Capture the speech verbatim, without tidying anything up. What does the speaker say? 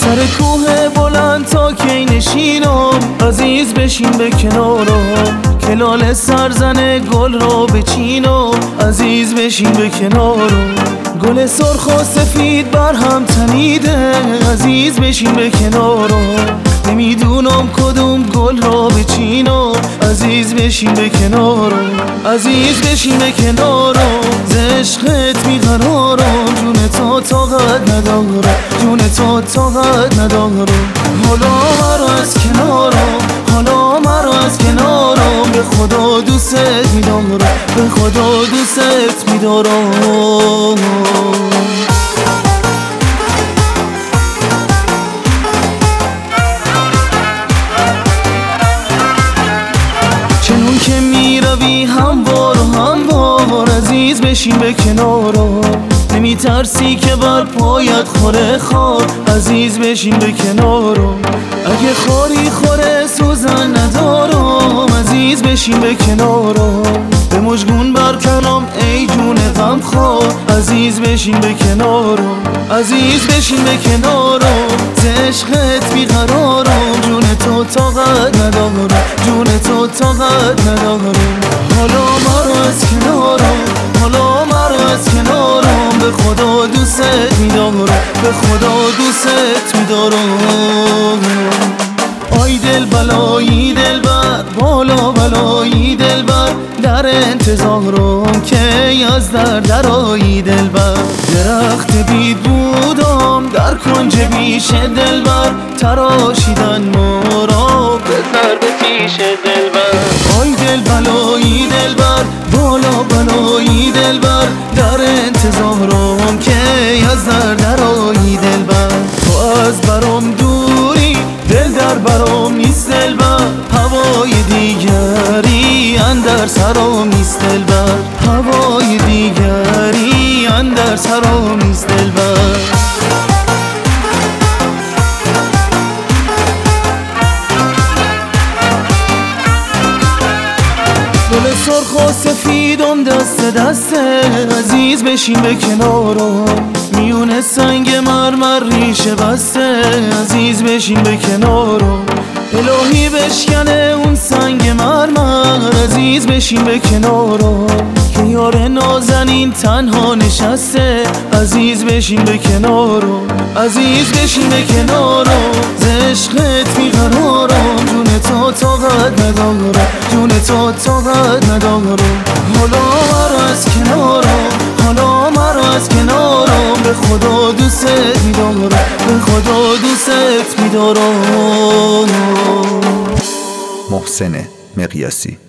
سر کوه بلند تا کی نشینم، عزیز بشین به کنارم، که لاله سرزن گل رو بچینم، عزیز بشین به کنارم. گل سرخ و سفید بر هم تنیده، عزیز بشین به کنارم، نمیدونم کدوم گل رو بچینم، عزیز بشین به کنارم، عزیز بشین به کنارم. ز عشقت بیقرارم، جون تو طاقت ندارم، جون تو طاقت ندارم. حالا مرا از کنارم، حالا مرا از کنارم، به خدا دوست میدارم، به خدا دوست میدارم. چنون که میروی هموار و هموار، عزیز بشین به کنارم، نمی ترسی که بر پایت خوره خار، عزیز بشین به کنارم. اگه خاری خوره سوزن ندارم، عزیز بشین به کنارم، به مژگون برکنم ای جون غم خوار، عزیز بشین به کنارم، عزیز بشین به کنارم. ز عشقت بیقرارم، جون تو طاقت ندارم، جون تو طاقت ندارم. حالا مرا از کنارم، حالا مرا از کنارم، به خدا دوست میدارم، به خدا دوست میدارم. آی دل بلایی دل بر، بالا بلایی دل بر، در انتظارم که از در درایی دل بر. درخت بید بودم در کنج بیش دل بر، تراشیدن مرا بذر به پیش دل بر. آی دل بلایی دل بر، بالا بلایی دل بر، در انتظارم که از در درایی دل بر. تو از برام دوری دل در برام نیست دل بر، هوای دیگری اندر سرام نیست دل بر، هوای دیگری اندر سرام نیست دل بر. گل سرخ و سفیدم دست دسته، عزیز بشین به کنارم، میونه سنگ مرمر ریشه بسته، عزیز بشین به کنارم. الهی بشکنه اون سنگ مرمر، عزیز بشین به کنارم، که یار نازنین تنها نشسته، عزیز بشین به کنارم، عزیز بشین به کنارم. ز عشقت بیقرارم، جون تو طاقت ندارم، جون تو طاقت ندارم. حالا مرا از کنارم، حالا مرا از کنارم، به خدا دوست میدارم، به خدا دوست میدارم. محسن مقیاسی.